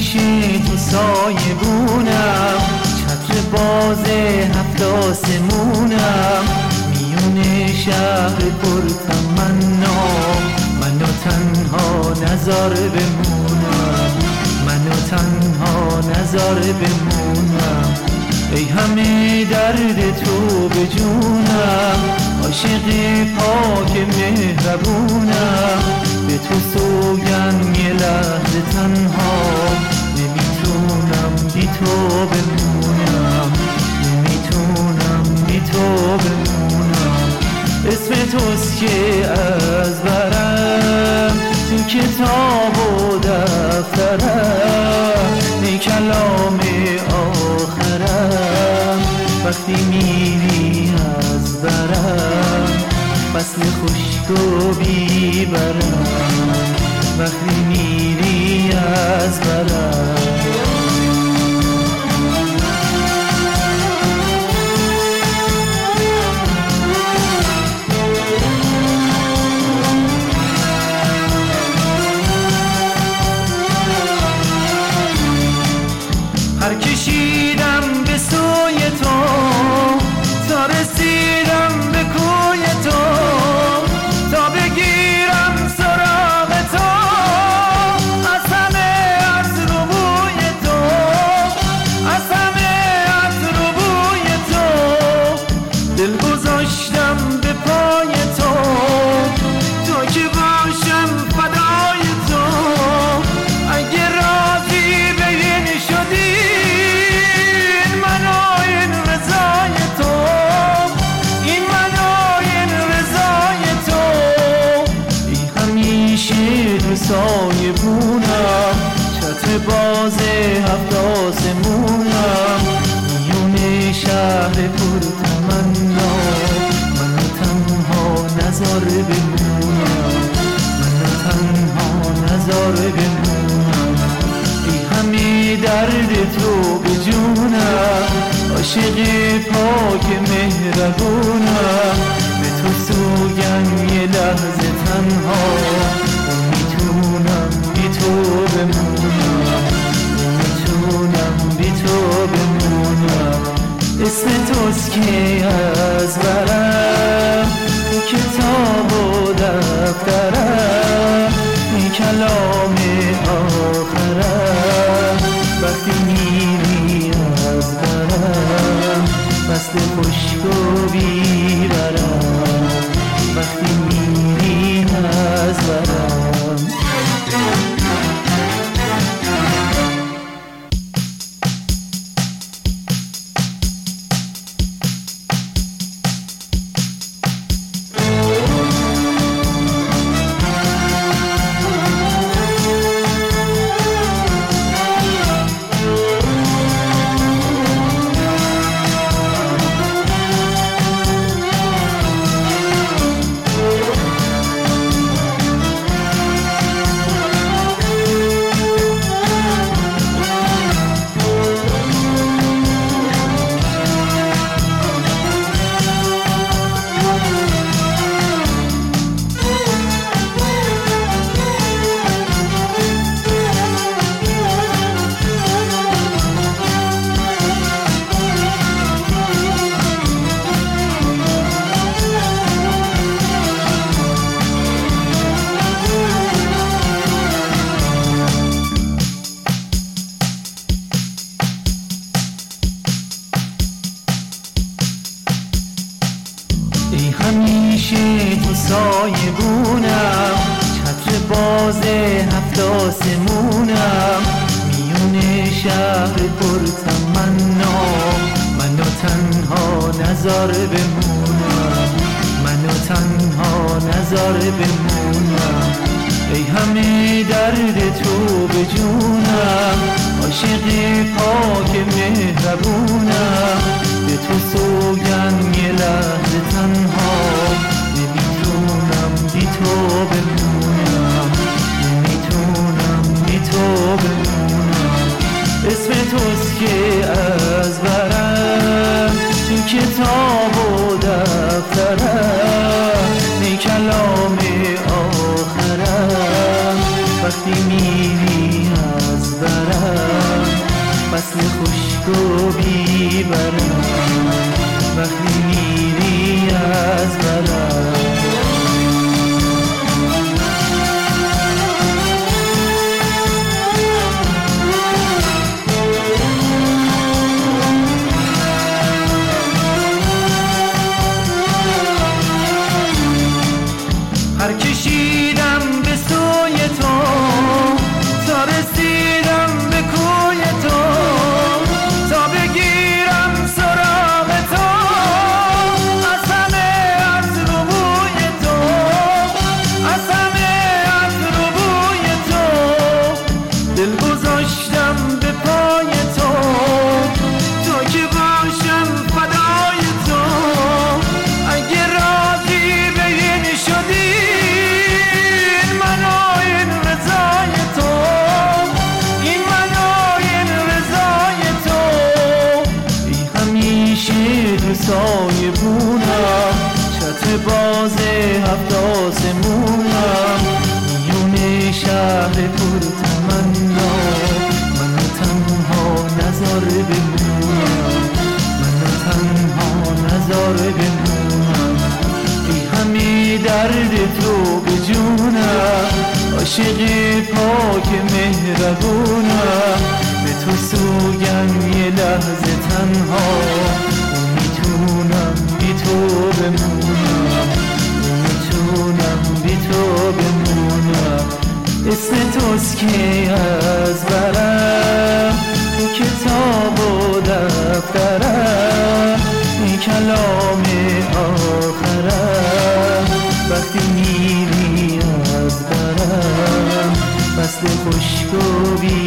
همیشه تو سایه بونم، چتر باز هفت آسمونم، میون شهر پر تمنا، منو تنها نذار بمونم، منو تنها نذار بمونم. ای همه درد تو به جونم، عاشق پاک مهربونم، به تو سوگن یه لحظه تنها، نمیتونم بی تو بمونم، نمیتونم بی تو بمونم. اسم توست که از برم تو کتاب و دفترم، ای کلام آخرم، وقتی میری از برم فصل خشک و بیبرم، وقتی میری از برم. هر کشیدم به سوی تو تا رسیدم به کوی تو، تا بگیرم سراغ تو از همه از روی تو، از همه از روی تو. دل گذاشتم به پای تو، تو که باشم فدای تو. اگه راضی به این شدی سایه بونم، چتر باز هفت آسمونم، میون شهر پر تمنا، منو تنها نذار بمونم، منو تنها نذار بمونم. ای همه درد تو به جونم، عاشق پاک مهربونم، به تو سوگن یه لحظه تنها، نمیتونم بی تو بمونم، نمیتونم بی تو بمونم. اسم توست که از برم تو کتاب و دفترم، ای کلام آخرم، وقتی میری از برم فصل خشک و بیبرم، وقتی میری از برم. ای همیشه تو سایه بونم، چتر باز هفت آسمونم، میون شهر پر تمنا، منو تنها نذار بمونم، منو تنها نذار بمونم. ای همه درد تو به جونم، عاشق پاک مهربونم، به تو سوگن یه لحظه تنها، نمیتونم بی تو بمونم، نمیتونم بی تو بمونم. اسم توست که از برم تو کتاب و دفترم، ای کلام آخرم، وقتی میری از برم میبرم وقتی میری از برم. هر کشیدم به سوی تو تا رسیدم به کوی تو، تا بگیرم سراغ تو از همه از روی تو، از همه از روی تو. دل گذاشتم به پای تو، تو که باشم فدای تو. اگه راضی به این شدی سایه بونم، چتر باز هفت آسمونم، میون شهر پر تمنا. منو تنها نذار بمونم، منو تنها نذار بمونم. ای همه درد تو به جونم، عاشق پاک مهربونم. به تو سوگم یه لحظه تنها، میتونم بی تو بمونم، میتونم بی تو بمونم. اسم توست که از برم تو کتاب و دفترم، این کلام آخرم وقتی میری از برم. فصل خشک و بی